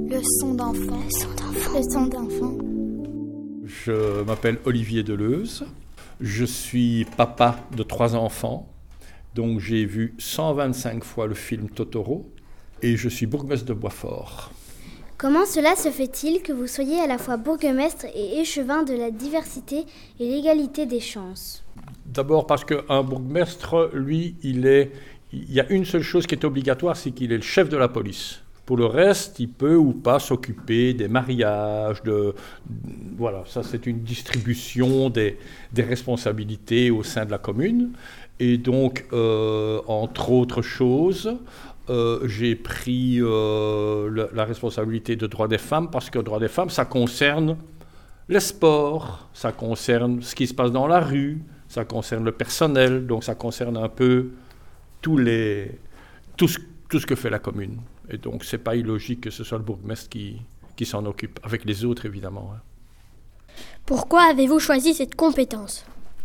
Leçon d'enfant. Leçon d'enfant. Je m'appelle Olivier Deleuze. Je suis papa de 3 enfants. Donc j'ai vu 125 fois le film Totoro. Et je suis bourgmestre de Boitsfort. Comment cela se fait-il que vous soyez à la fois bourgmestre et échevin de la diversité et l'égalité des chances ? D'abord parce qu'un bourgmestre, lui, il y a une seule chose qui est obligatoire, c'est qu'il est le chef de la police. Pour le reste, il peut ou pas s'occuper des mariages, voilà, ça c'est une distribution des responsabilités au sein de la commune. Et donc, entre autres choses, j'ai pris la responsabilité de droits des femmes, parce que droits des femmes, ça concerne les sports, ça concerne ce qui se passe dans la rue, ça concerne le personnel, donc ça concerne un peu tout ce que fait la commune. Et donc, ce n'est pas illogique que ce soit le bourgmestre qui s'en occupe, avec les autres, évidemment. Pourquoi avez-vous choisi cette compétence ?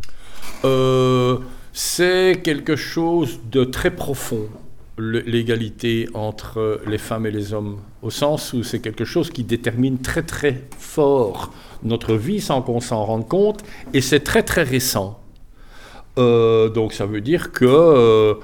C'est quelque chose de très profond, l'égalité entre les femmes et les hommes, au sens où c'est quelque chose qui détermine très, très fort notre vie sans qu'on s'en rende compte, et c'est très, très récent. Donc, ça veut dire que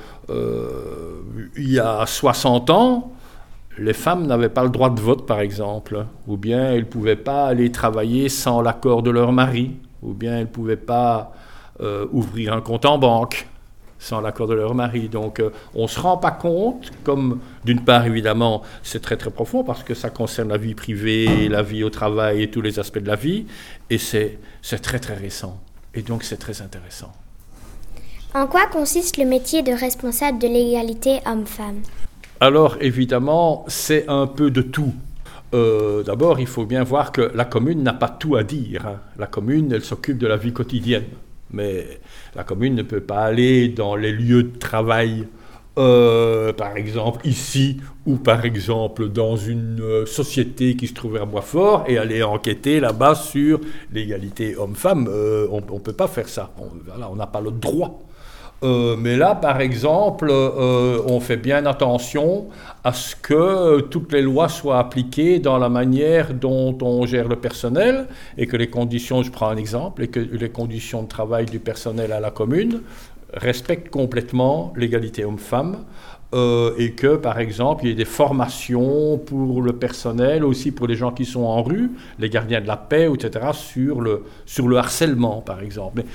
il y a 60 ans, les femmes n'avaient pas le droit de vote, par exemple, ou bien elles ne pouvaient pas aller travailler sans l'accord de leur mari, ou bien elles ne pouvaient pas ouvrir un compte en banque sans l'accord de leur mari. Donc, on ne se rend pas compte, comme d'une part, évidemment, c'est très très profond, parce que ça concerne la vie privée, la vie au travail et tous les aspects de la vie, et c'est très très récent, et donc c'est très intéressant. En quoi consiste le métier de responsable de l'égalité homme-femme ? Alors, évidemment, c'est un peu de tout. D'abord, il faut bien voir que la commune n'a pas tout à dire. La commune, elle s'occupe de la vie quotidienne. Mais la commune ne peut pas aller dans les lieux de travail, par exemple ici, ou par exemple dans une société qui se trouve à Boitsfort, et aller enquêter là-bas sur l'égalité homme-femme. On ne peut pas faire ça. On n'a pas le droit. Mais là, par exemple, on fait bien attention à ce que toutes les lois soient appliquées dans la manière dont on gère le personnel, et que les conditions, je prends un exemple, et que les conditions de travail du personnel à la commune respectent complètement l'égalité homme-femme, et que, par exemple, il y ait des formations pour le personnel, aussi pour les gens qui sont en rue, les gardiens de la paix, etc., sur le harcèlement, par exemple. Mais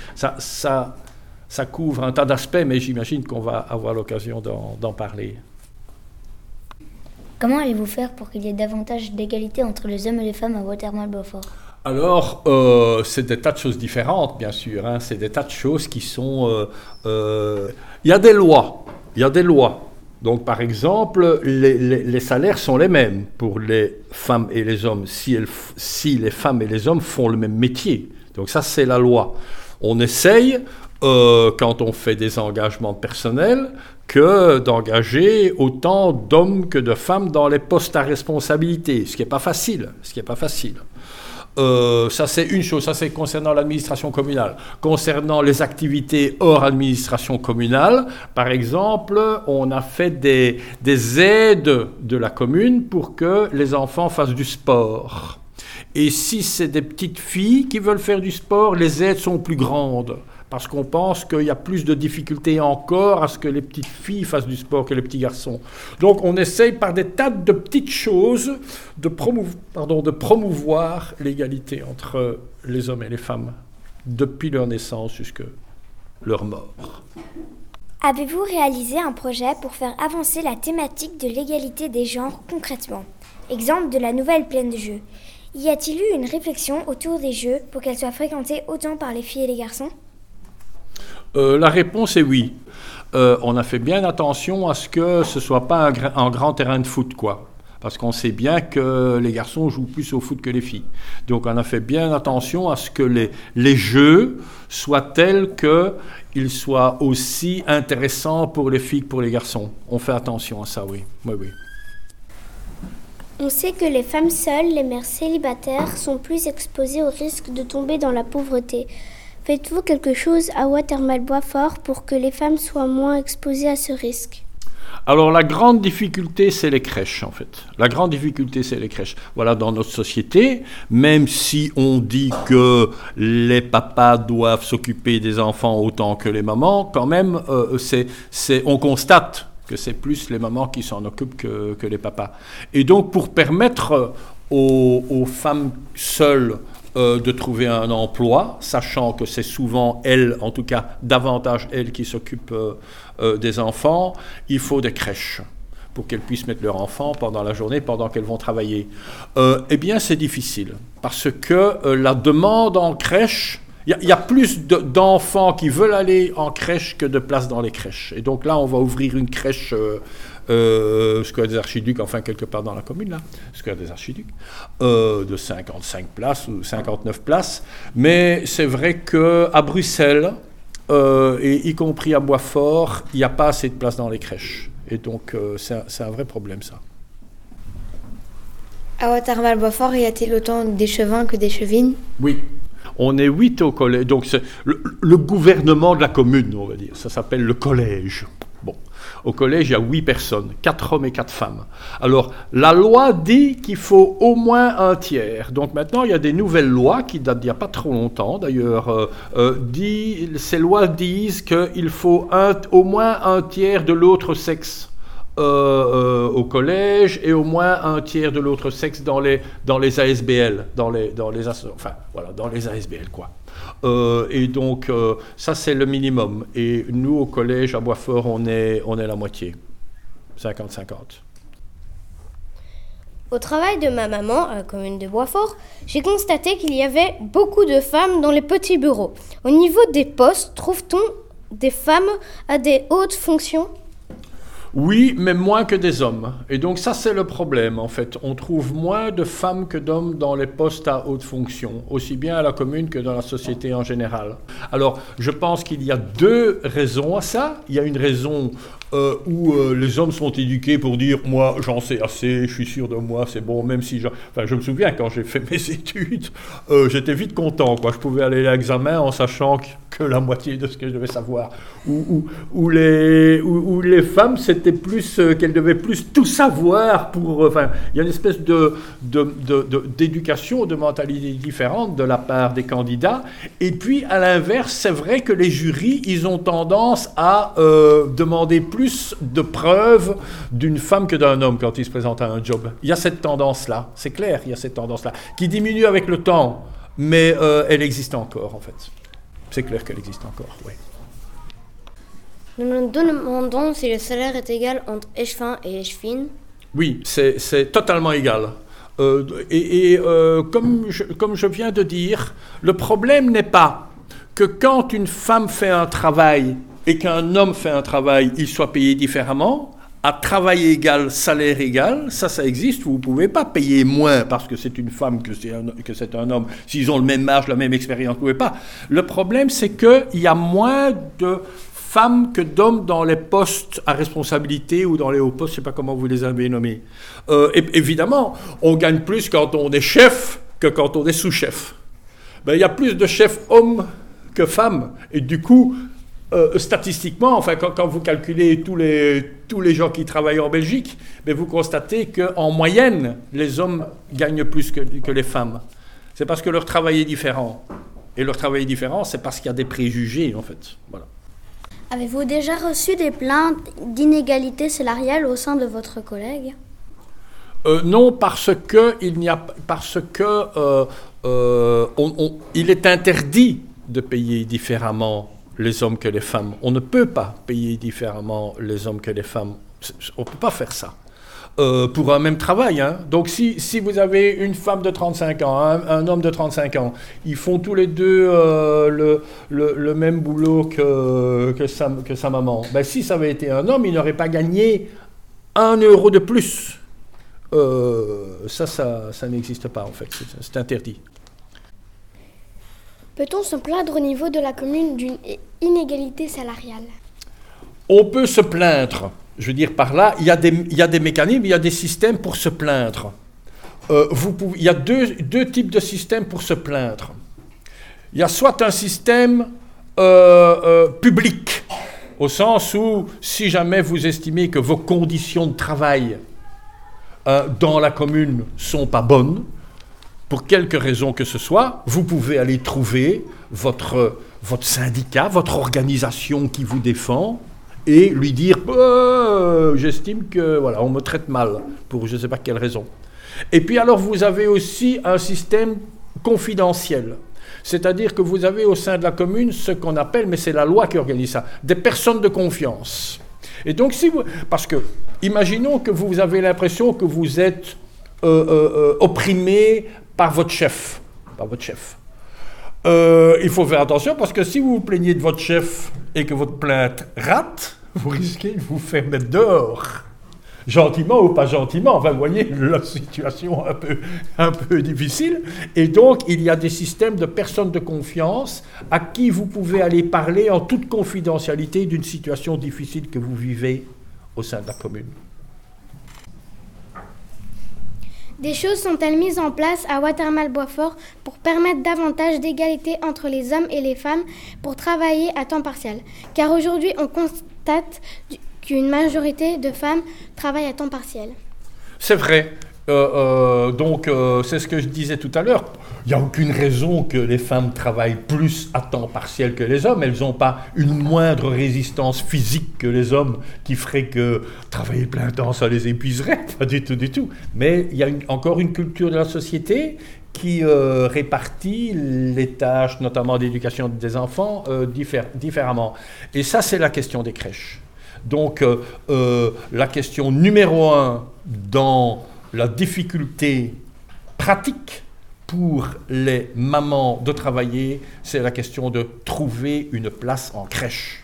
ça couvre un tas d'aspects, mais j'imagine qu'on va avoir l'occasion d'en parler. Comment allez-vous faire pour qu'il y ait davantage d'égalité entre les hommes et les femmes à Watermal-Beaufort ? Alors, c'est des tas de choses différentes, bien sûr. C'est des tas de choses qui sont... Il y a des lois. Donc, par exemple, les salaires sont les mêmes pour les femmes et les hommes, si les femmes et les hommes font le même métier. Donc ça, c'est la loi. On essaye... quand on fait des engagements personnels, que d'engager autant d'hommes que de femmes dans les postes à responsabilité, ce qui n'est pas facile. Ça, c'est une chose, ça c'est concernant l'administration communale. Concernant les activités hors administration communale, par exemple, on a fait des aides de la commune pour que les enfants fassent du sport. Et si c'est des petites filles qui veulent faire du sport, les aides sont plus grandes. Parce qu'on pense qu'il y a plus de difficultés encore à ce que les petites filles fassent du sport que les petits garçons. Donc on essaye par des tas de petites choses de promouvoir l'égalité entre les hommes et les femmes, depuis leur naissance jusqu'à leur mort. Avez-vous réalisé un projet pour faire avancer la thématique de l'égalité des genres concrètement ? Exemple de la nouvelle plaine de jeux. Y a-t-il eu une réflexion autour des jeux pour qu'elles soient fréquentées autant par les filles et les garçons ? La réponse est oui. On a fait bien attention à ce que ce ne soit pas un grand terrain de foot, quoi. Parce qu'on sait bien que les garçons jouent plus au foot que les filles. Donc on a fait bien attention à ce que les jeux soient tels qu'ils soient aussi intéressants pour les filles que pour les garçons. On fait attention à ça, oui. Oui. On sait que les femmes seules, les mères célibataires, sont plus exposées au risque de tomber dans la pauvreté. Faites-vous quelque chose à Watermal-Beaufort pour que les femmes soient moins exposées à ce risque ? Alors la grande difficulté, c'est les crèches en fait. La grande difficulté, c'est les crèches. Voilà, dans notre société, même si on dit que les papas doivent s'occuper des enfants autant que les mamans, quand même, on constate que c'est plus les mamans qui s'en occupent que les papas. Et donc pour permettre aux femmes seules de trouver un emploi, sachant que c'est souvent elles, en tout cas davantage elles qui s'occupent des enfants, il faut des crèches pour qu'elles puissent mettre leurs enfants pendant la journée, pendant qu'elles vont travailler. Eh bien, c'est difficile, parce que la demande en crèche, il y a plus d'enfants qui veulent aller en crèche que de places dans les crèches. Et donc là, on va ouvrir une crèche Square des Archiducs, enfin quelque part dans la commune, là, Square des Archiducs, de 55 places ou 59 places. Mais c'est vrai qu'à Bruxelles, et y compris à Boitsfort, il n'y a pas assez de place dans les crèches. Et donc, c'est un vrai problème, ça. À Waterval-Boitsfort, y a-t-il autant d'échevins que d'échevines ? Oui. On est 8 au collège. Donc, c'est le gouvernement de la commune, on va dire. Ça s'appelle le collège. Bon. Au collège, il y a 8 personnes, 4 hommes et 4 femmes. Alors, la loi dit qu'il faut au moins un tiers. Donc maintenant, il y a des nouvelles lois qui datent d'il n'y a pas trop longtemps. D'ailleurs, ces lois disent qu'il faut au moins un tiers de l'autre sexe au collège et au moins un tiers de l'autre sexe dans les ASBL, dans les ASBL, quoi. Et donc, ça, c'est le minimum. Et nous, au collège, à Boitsfort, on est la moitié. 50-50. Au travail de ma maman, à la commune de Boitsfort, j'ai constaté qu'il y avait beaucoup de femmes dans les petits bureaux. Au niveau des postes, trouve-t-on des femmes à des hautes fonctions ? Oui, mais moins que des hommes. Et donc ça, c'est le problème, en fait. On trouve moins de femmes que d'hommes dans les postes à haute fonction, aussi bien à la commune que dans la société en général. Alors, je pense qu'il y a 2 raisons à ça. Il y a une raison où les hommes sont éduqués pour dire « moi, j'en sais assez, je suis sûr de moi, c'est bon », même si... je me souviens, quand j'ai fait mes études, j'étais vite content, quoi. Je pouvais aller à l'examen en sachant que la moitié de ce que je devais savoir. Où les femmes, c'était plus qu'elles devaient plus tout savoir pour... il y a une espèce d'éducation, de mentalité différente de la part des candidats. Et puis, à l'inverse, c'est vrai que les jurys, ils ont tendance à demander plus de preuves d'une femme que d'un homme quand ils se présentent à un job. Il y a cette tendance-là, c'est clair, il y a cette tendance-là, qui diminue avec le temps, mais elle existe encore, en fait. C'est clair qu'elle existe encore, oui. Nous nous demandons si le salaire est égal entre échevin et échevine. Oui, c'est totalement égal. Comme je viens de dire, le problème n'est pas que quand une femme fait un travail et qu'un homme fait un travail, il soit payé différemment. À travail égal, salaire égal, ça existe. Vous ne pouvez pas payer moins parce que c'est une femme que c'est un homme. S'ils ont le même âge, la même expérience, vous ne pouvez pas. Le problème, c'est qu'il y a moins de femmes que d'hommes dans les postes à responsabilité ou dans les hauts postes, je ne sais pas comment vous les avez nommés. Évidemment, on gagne plus quand on est chef que quand on est sous-chef. Il y a plus de chefs hommes que femmes. Et du coup... statistiquement, quand vous calculez tous les gens qui travaillent en Belgique, vous constatez qu'en moyenne, les hommes gagnent plus que les femmes. C'est parce que leur travail est différent. Et leur travail est différent, c'est parce qu'il y a des préjugés, en fait. Voilà. Avez-vous déjà reçu des plaintes d'inégalité salariale au sein de votre collègue ? Non, parce il est interdit de payer différemment les hommes que les femmes. On ne peut pas payer différemment les hommes que les femmes. On ne peut pas faire ça. Pour un même travail. Hein. Donc si vous avez une femme de 35 ans, un homme de 35 ans, ils font tous les deux le même boulot que sa maman. Si ça avait été un homme, il n'aurait pas gagné 1 euro de plus. Ça n'existe pas en fait. C'est interdit. Peut-on se plaindre au niveau de la commune d'une inégalité salariale ? On peut se plaindre. Je veux dire par là, il y a des mécanismes, il y a des systèmes pour se plaindre. Il y a deux types de systèmes pour se plaindre. Il y a soit un système public, au sens où si jamais vous estimez que vos conditions de travail dans la commune sont pas bonnes, pour quelque raison que ce soit, vous pouvez aller trouver votre syndicat, votre organisation qui vous défend, et lui dire j'estime que voilà, on me traite mal pour je ne sais pas quelle raison. Et puis alors vous avez aussi un système confidentiel. C'est-à-dire que vous avez au sein de la commune ce qu'on appelle, mais c'est la loi qui organise ça, des personnes de confiance. Et donc, parce que, imaginons que vous avez l'impression que vous êtes opprimé par votre chef. Il faut faire attention parce que si vous vous plaignez de votre chef et que votre plainte rate, vous risquez de vous faire mettre dehors. Gentiment ou pas gentiment, enfin vous voyez la situation un peu difficile. Et donc il y a des systèmes de personnes de confiance à qui vous pouvez aller parler en toute confidentialité d'une situation difficile que vous vivez au sein de la commune. Des choses sont-elles mises en place à Watermal-Boisfort pour permettre davantage d'égalité entre les hommes et les femmes pour travailler à temps partiel? Car aujourd'hui, on constate qu'une majorité de femmes travaillent à temps partiel. C'est vrai. Donc, c'est ce que je disais tout à l'heure. Il n'y a aucune raison que les femmes travaillent plus à temps partiel que les hommes. Elles n'ont pas une moindre résistance physique que les hommes qui ferait que travailler plein temps, ça les épuiserait. Pas du tout. Mais il y a encore une culture de la société qui répartit les tâches, notamment d'éducation des enfants, différemment. Et ça, c'est la question des crèches. Donc, la question numéro 1 dans la difficulté pratique pour les mamans de travailler, c'est la question de trouver une place en crèche.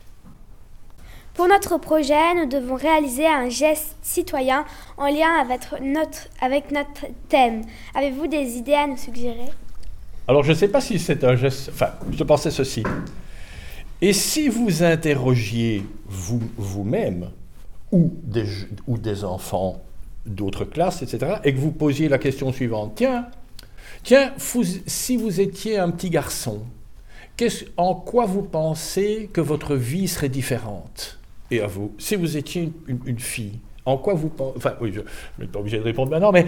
Pour notre projet, nous devons réaliser un geste citoyen en lien avec notre thème. Avez-vous des idées à nous suggérer? Alors, je ne sais pas si c'est un geste... Enfin, je pensais ceci. Et si vous interrogiez vous-même ou des enfants d'autres classes, etc., et que vous posiez la question suivante, tiens, si vous étiez un petit garçon, en quoi vous pensez que votre vie serait différente? Et à vous, si vous étiez une fille, en quoi vous pensez... Enfin, oui, je n'ai pas obligé de répondre maintenant, mais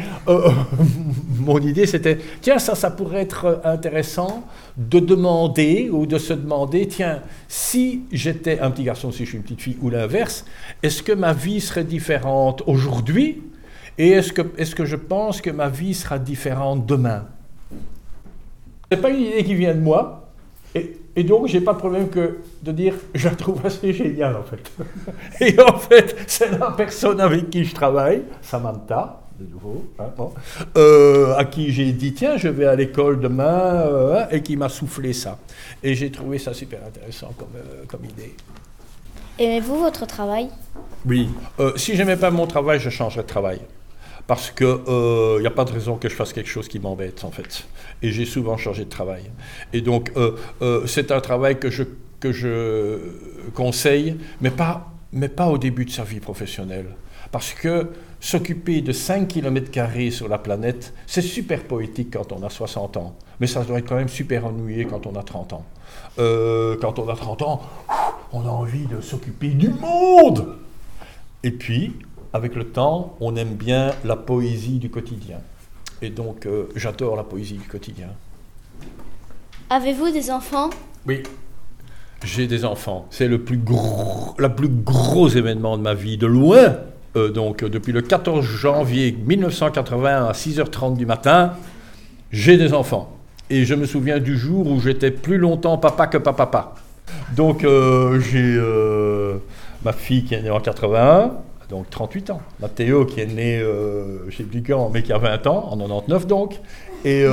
mon idée c'était, tiens, ça pourrait être intéressant de demander ou de se demander, tiens, si j'étais un petit garçon, si je suis une petite fille, ou l'inverse, est-ce que ma vie serait différente aujourd'hui? Et est-ce que je pense que ma vie sera différente demain? Ce n'est pas une idée qui vient de moi, et donc je n'ai pas de problème que de dire je la trouve assez géniale en fait. Et en fait, c'est la personne avec qui je travaille, Samantha, de nouveau, à qui j'ai dit tiens, je vais à l'école demain, et qui m'a soufflé ça. Et j'ai trouvé ça super intéressant comme idée. Aimez-vous votre travail? Oui. Si je n'aimais pas mon travail, je changerais de travail. Parce qu'il n'y a pas de raison que je fasse quelque chose qui m'embête, en fait. Et j'ai souvent changé de travail. Et donc, c'est un travail que je conseille, mais pas au début de sa vie professionnelle. Parce que s'occuper de 5 km² sur la planète, c'est super poétique quand on a 60 ans. Mais ça doit être quand même super ennuyé quand on a 30 ans. Quand on a 30 ans, on a envie de s'occuper du monde. Et puis, avec le temps, on aime bien la poésie du quotidien. Et donc, j'adore la poésie du quotidien. Avez-vous des enfants? Oui, j'ai des enfants. C'est le plus gros événement de ma vie, de loin. Donc, depuis le 14 janvier 1980 à 6h30 du matin, j'ai des enfants. Et je me souviens du jour où j'étais plus longtemps papa que papa. Donc, j'ai ma fille qui est née en 81, donc 38 ans. Mathéo qui est né, je ne sais plus quand, mais qui a 20 ans, en 99 donc. Et,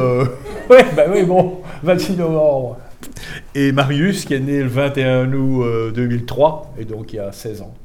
26 novembre. Et Marius qui est né le 21 août 2003, et donc il y a 16 ans.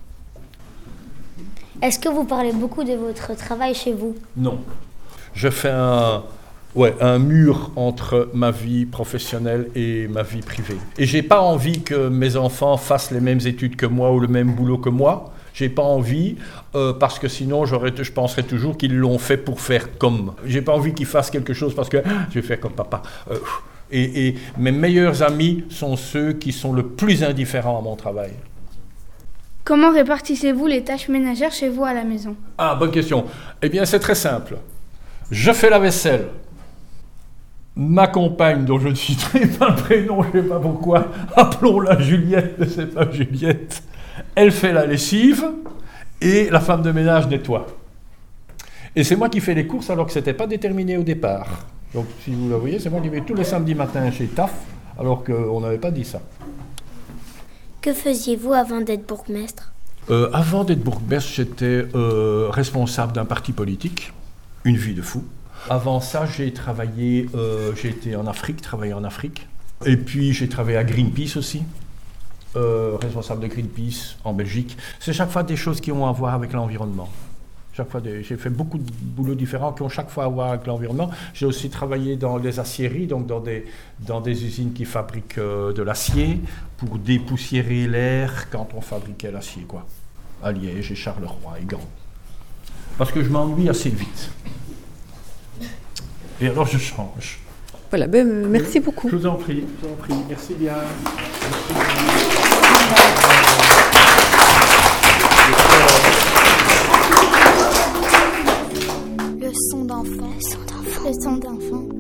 Est-ce que vous parlez beaucoup de votre travail chez vous? Non. Je fais un mur entre ma vie professionnelle et ma vie privée. Et j'ai pas envie que mes enfants fassent les mêmes études que moi ou le même boulot que moi. J'ai pas envie, parce que sinon je penserais toujours qu'ils l'ont fait pour faire comme. J'ai pas envie qu'ils fassent quelque chose parce que je vais faire comme papa. Et mes meilleurs amis sont ceux qui sont le plus indifférents à mon travail. Comment répartissez-vous les tâches ménagères chez vous à la maison? Ah, bonne question. Eh bien, c'est très simple. Je fais la vaisselle. Ma compagne, dont je ne citerai pas le prénom, je ne sais pas pourquoi, appelons-la Juliette, mais ce n'est pas Juliette. Elle fait la lessive et la femme de ménage nettoie. Et c'est moi qui fais les courses alors que ce n'était pas déterminé au départ. Donc, si vous le voyez, c'est moi qui vais tous les samedis matins chez TAF, alors qu'on n'avait pas dit ça. Que faisiez-vous avant d'être bourgmestre? Avant d'être bourgmestre, j'étais responsable d'un parti politique, une vie de fou. Avant ça, j'ai été en Afrique, travaillé en Afrique. Et puis, j'ai travaillé à Greenpeace aussi, responsable de Greenpeace en Belgique. C'est chaque fois des choses qui ont à voir avec l'environnement. J'ai fait beaucoup de boulots différents qui ont chaque fois à voir avec l'environnement. J'ai aussi travaillé dans les aciéries, donc dans des usines qui fabriquent de l'acier pour dépoussiérer l'air quand on fabriquait l'acier, quoi. À Liège et Charleroi et Gand. Parce que je m'ennuie assez vite. Et alors je change. Voilà, merci beaucoup. Je vous en prie, merci bien. Le son d'enfant. Le son d'enfant.